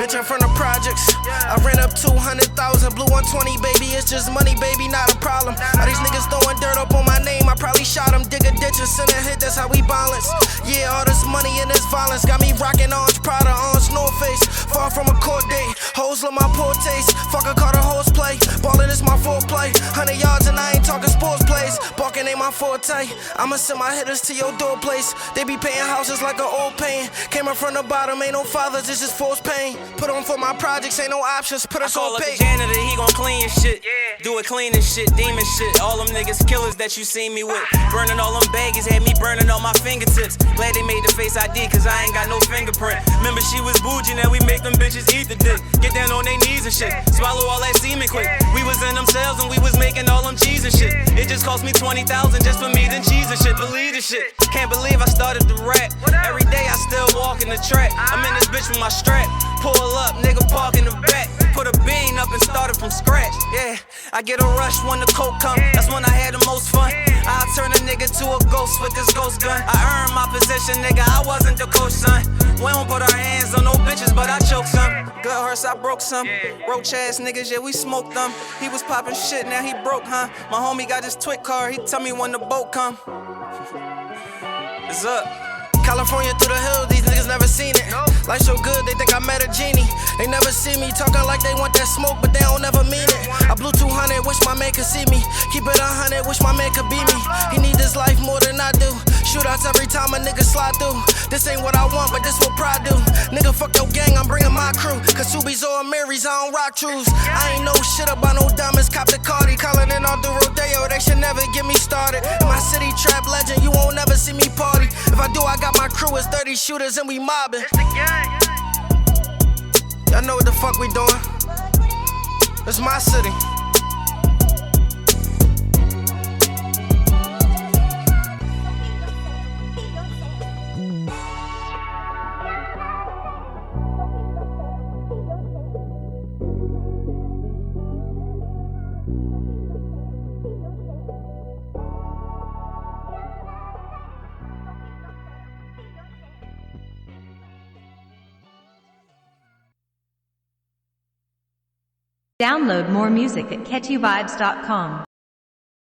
Bitch, I'm from the projects. I ran up 200,000, blue 120, baby. It's just money, baby, not a problem. All these niggas throwing dirt up on my name. I probably shot them, dig a ditch and send a hit. That's how we balance. Yeah, all this money and this violence got me rocking orange Prada, orange North Face. Far from a court date. Hoes love my poor taste. Fuck a Carter horse play. Ballin' is my foreplay. 100 yards and I ain't talking sports plays. Barking ain't my forte. I'ma send my hitters to your door place. They be paying houses like an old paying. Came up from the bottom, ain't no fathers, it's just forced pain. Put on for my projects, ain't no options. Put us on pay. I call up the janitor, he gon' clean your shit. Do it clean and shit, demon shit. All them niggas killers that you see me with. Burning all them baggies, had me burning all my fingertips. Glad they made the face ID, cause I ain't got no fingerprint. Remember she was bougie, now we make them bitches eat the dick. Get down on their knees and shit. Swallow all that semen quick. We was in them cells and we was making all them cheese and shit. It just cost me 20,000 just for meat and cheese and shit. Believe this shit. Can't believe I started to rap. Every day I still walk in the track. I'm in this bitch with my strap. Pull up, nigga park in the back. Put a bean up and started from scratch. Yeah, I get a rush when the coke come. That's when I had the most fun. I'll turn a nigga to a ghost with this ghost gun. I earned my position, nigga. I wasn't the coach, son. We don't put our hands on no bitches, but I choke some. Good hearse, I broke some. Roach ass niggas, yeah, we smoked them. He was popping shit, now he broke, huh? My homie got his twit car, he tell me when the boat come. It's up. California through the hills, these niggas never seen it. Life so good, they think I met a genie. They never see me talking like they want that smoke, but they don't never mean it. I blew 200, wish my man could see me. Keep it 100, wish my man could be me. He need this life more than I do. Shootouts every time a nigga slide through. This ain't what I want, but this what pride do. Nigga, fuck your gang, I'm bringing my crew. Kasubi's or Marys, I don't rock trues. I ain't know shit about no diamonds, cop the Cardi. Calling in all the Rodeo, they should never get me started. In my city, trap legend, you won't never see me party. If I do, I got my crew, it's 30 shooters and we mobbing. Y'all know what the fuck we doing. It's my city. Download more music at catchyvibes.com.